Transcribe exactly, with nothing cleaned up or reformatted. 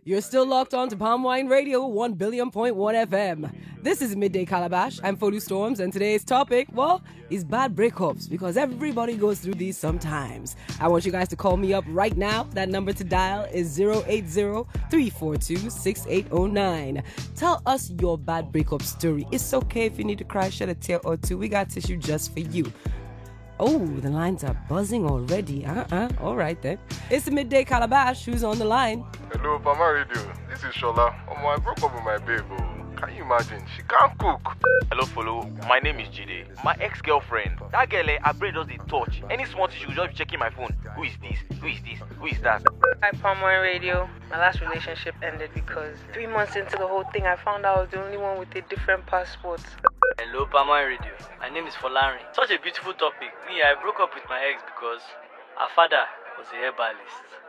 You're still locked on to Palm Wine Radio, one billion point one F M. This is Midday Calabash. I'm Folu Storms, and today's topic, well, is bad breakups, because everybody goes through these sometimes. I want you guys to call me up right now. That number to dial is zero eight zero, three four two, six eight zero nine. Tell us your bad breakup story. It's okay if you need to cry, shed a tear or two. We got tissue just for you. Oh, the lines are buzzing already. Uh-uh. All right, then. It's the Midday Calabash. Who's on the line? Hello, Palma Radio. This is Shola. Oh, I broke up with my babe. Oh. Can you imagine? She can't cook. Hello, Follow. My name is Jide. My ex-girlfriend. That girl, eh, her brain does the touch. Any small thing, she will just be checking my phone. Who is this? Who is this? Who is that? Hi, Palm Wine Radio. My last relationship ended because three months into the whole thing, I found out I was the only one with a different passport. Hello, Palm Wine Radio. My name is Folari. Such a beautiful topic. Me, I broke up with my ex because her father was a herbalist.